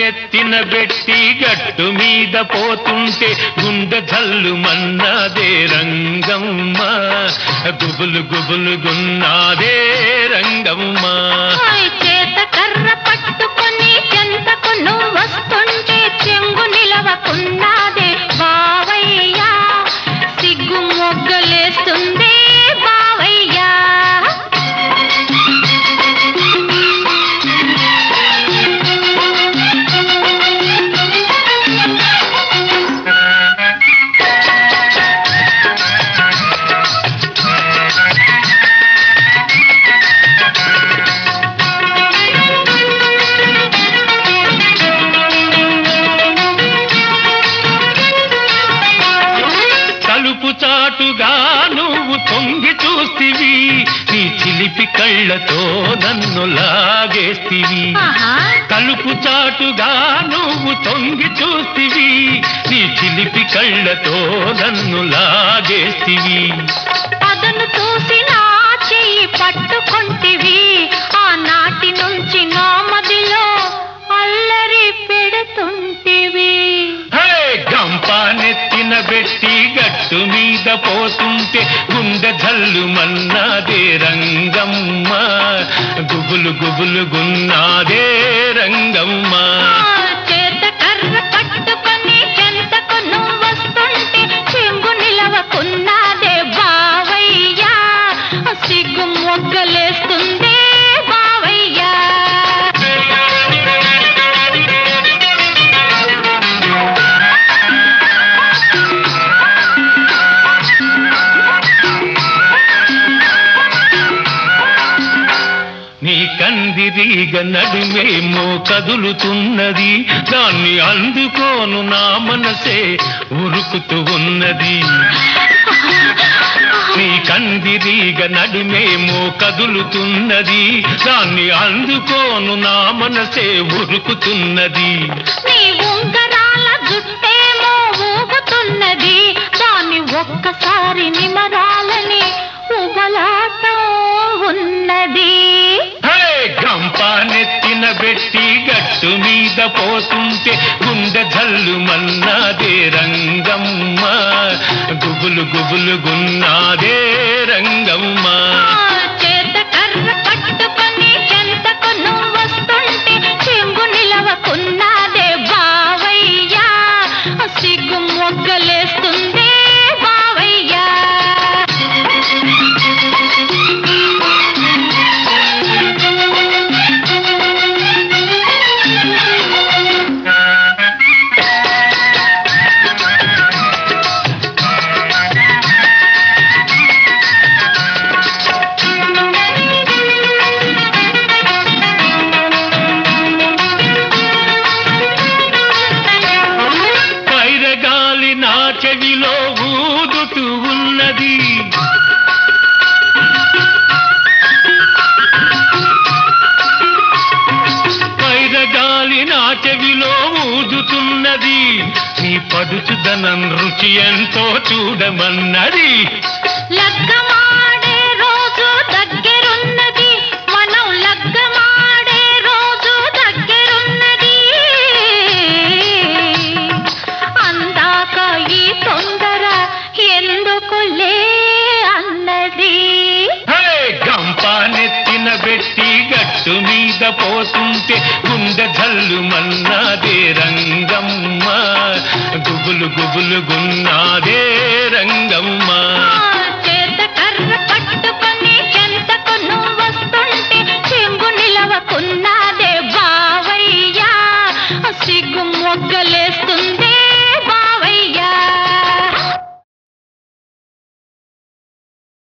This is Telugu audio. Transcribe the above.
నెత్తిన పెట్టి గట్టు మీద పోతుంటే గుండె జల్లు మన్నాదే రంగమ్మ గుబులు గుబులు గున్నాదే రంగమ్మ చేత కర్ర పట్టుకొని చెంతకు నువ్వు వస్తుంటే చెంగు నిలవకున్నాదే బావయ్యా సిగ్గు మొగ్గలేస్తుంది బావయ్యా చాటుగా నువ్వు తొంగి చూస్తివి నీ చిలిపి కళ్ళతో నన్ను లాగేస్తివి తలుపు చాటుగా నువ్వు తొంగి చూస్తివి నీ చిలిపి కళ్ళతో నన్ను లాగేస్తివి అదను చూసి నా చెయ్యి పట్టుకొంటివి ఆనాటి నుంచి నా మదిలో అల్లరి పెడుతుంటివి గంప నెత్తిన పెట్టి గట్టు మీద పోతుంటే గుండె జల్లు మన్నాదే రంగమ్మ గుబులు గుబులు గున్నాదే రంగమ్మ చేత కర్ర పట్టుకొని చెంతకు నువ్వు వస్తుంటే చెంగు నిలవకున్నాదే బావయ్యా సిగ్గు మొగ్గలేస్తుంది బావయ్యా నీ కందిరీగ నడుమేమో కదులుతున్నది దాన్ని అందుకోను నా మనసే ఉరుకుతూ ఉన్నది నీ కందిరీగ నడుమేమో కదులుతున్నది దాన్ని అందుకోను నా మనసే ఉరుకుతున్నది నీ ఉంగరాల జుట్టేమో ఊగుతున్నది దాన్ని ఒక్కసారి నిమరాలని ఉబలాటం ఉన్నది గంప నెత్తిన పెట్టి గట్టు మీద పోతుంటే గుండె జల్లు మన్నాదే రంగమ్మ గుబులు గుబులు గున్నాదే రంగమ్మ చేత కర్ర పట్టుకొని చెంతకు నువ్వు వస్తుంటే చెంగు నిలవకున్నాదే బావయ్యా సిగ్గు మొగ్గలేస్తుంది బావయ్యా చెవిలో ఊదుతూ ఉన్నది పైరగాలి నా చెవిలో ఊదుతున్నది నీ పడుచుదనం రుచి ఎంతో చూడమన్నది లగ్గమాడే రోజు దగ్గరున్నది మనం లగ్గమాడే రోజు దగ్గరున్నది అందాక ఈ తొందర ఎందుకులే అన్నది గంప నెత్తిన పెట్టి గట్టు మీద పోతుంటే గుండె జల్లు మన్నాదే రంగమ్మ గుబులు గుబులు గున్నాదే